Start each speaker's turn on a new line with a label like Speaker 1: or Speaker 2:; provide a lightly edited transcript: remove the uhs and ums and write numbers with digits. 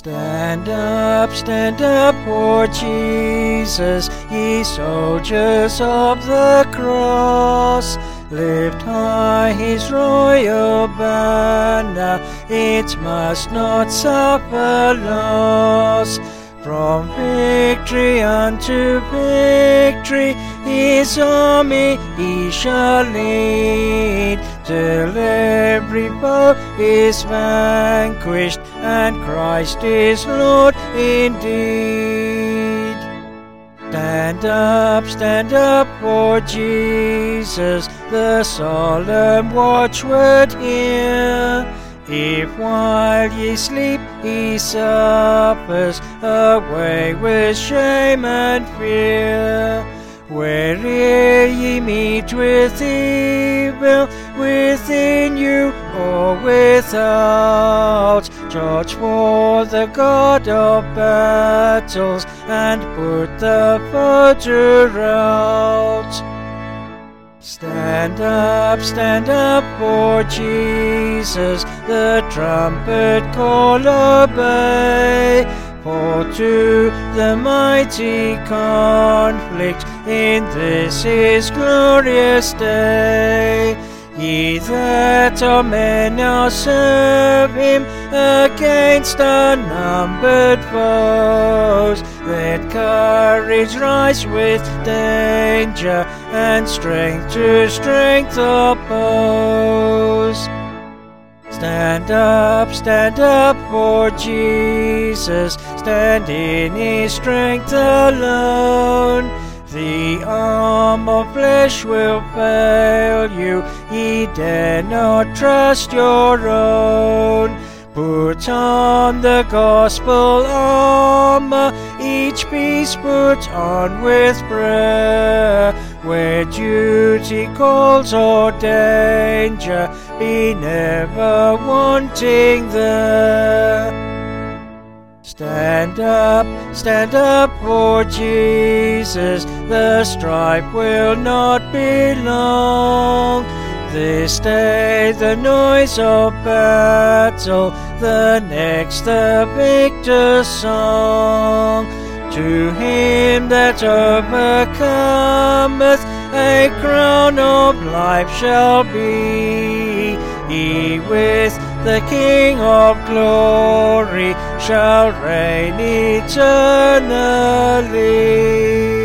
Speaker 1: stand up for Jesus, ye soldiers of the cross. Lift high his royal banner, it must not suffer loss. From victory unto victory, his army he shall lead, till every foe is vanquished, and Christ is Lord indeed. Stand up for Jesus, the solemn watchword hear. If while ye sleep he suffers, away with shame and fear. Where'er ye meet with evil, within you or without, charge for the God of battles, and put the foe to rout. Stand up for Jesus, the trumpet call obey. For to the mighty conflict in this his glorious day. Ye that are men now serve him against unnumbered foes. Let courage rise with danger, and strength to strength oppose. Stand up for Jesus, stand in his strength alone. The arm of flesh will fail you, ye dare not trust your own. Put on the gospel armor, each piece put on with prayer. Where duty calls or danger, be never wanting there. Stand up for Jesus, the strife will not be long. This day the noise of battle, the next the victor's song. To him that overcometh, a crown of life shall be. He with the King of glory shall reign eternally.